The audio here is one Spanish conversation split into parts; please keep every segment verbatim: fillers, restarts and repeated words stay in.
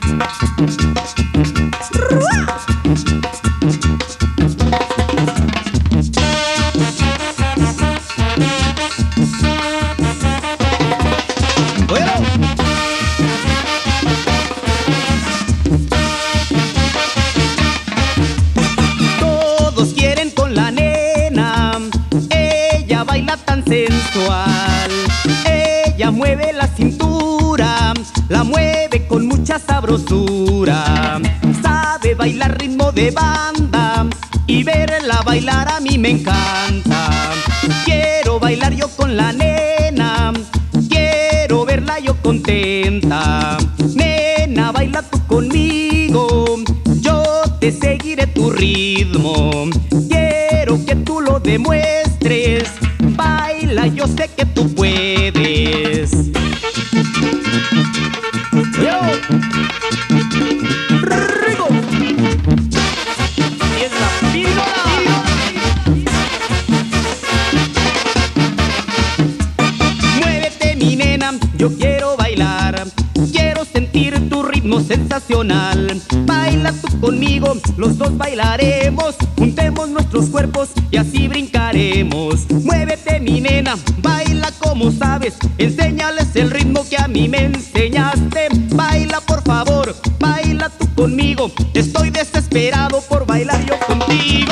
Todos quieren con la nena, ella baila tan sensual. Ella mueve la cintura, la mueve con mucha sabrosura. Sabe bailar ritmo de banda y verla bailar a mí me encanta. Quiero bailar yo con la nena, quiero verla yo contenta. Nena, baila tú conmigo, yo te seguiré tu ritmo. Quiero que tú lo demuestres, baila, yo sé que tú puedes. Yo. Rico. Y es la píldora. Muévete mi nena, yo quiero bailar. Quiero sentir tu ritmo sensacional. Baila tú conmigo, los dos bailaremos. Juntemos nuestros cuerpos y así brincaremos. Muévete mi nena, baila como sabes. Enséñales el ritmo que a mí me enseñaste. Baila por favor, baila tú conmigo. Estoy desesperado por bailar yo contigo.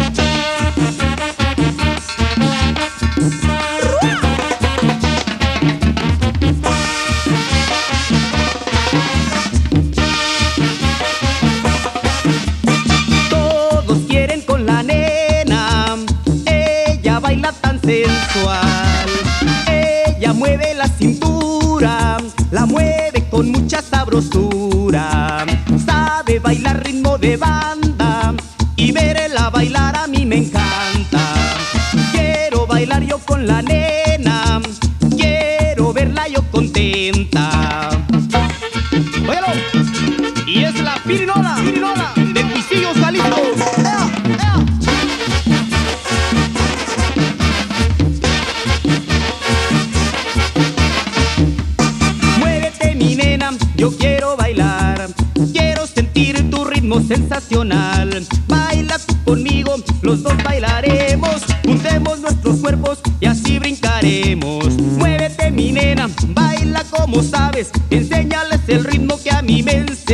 Sensual. Ella mueve la cintura, la mueve con mucha sabrosura. Sabe bailar ritmo de banda y verla bailar a mí me encanta. Quiero bailar yo con la nena, quiero verla yo contenta. Óyalo, y es la pirinola, pirinola de Pisillos, Jalisco. ¡Ea, ea! Yo quiero bailar, quiero sentir tu ritmo sensacional. Baila tú conmigo, los dos bailaremos. Juntemos nuestros cuerpos y así brincaremos. Muévete mi nena, baila como sabes. Enséñales el ritmo que a mí me enseña.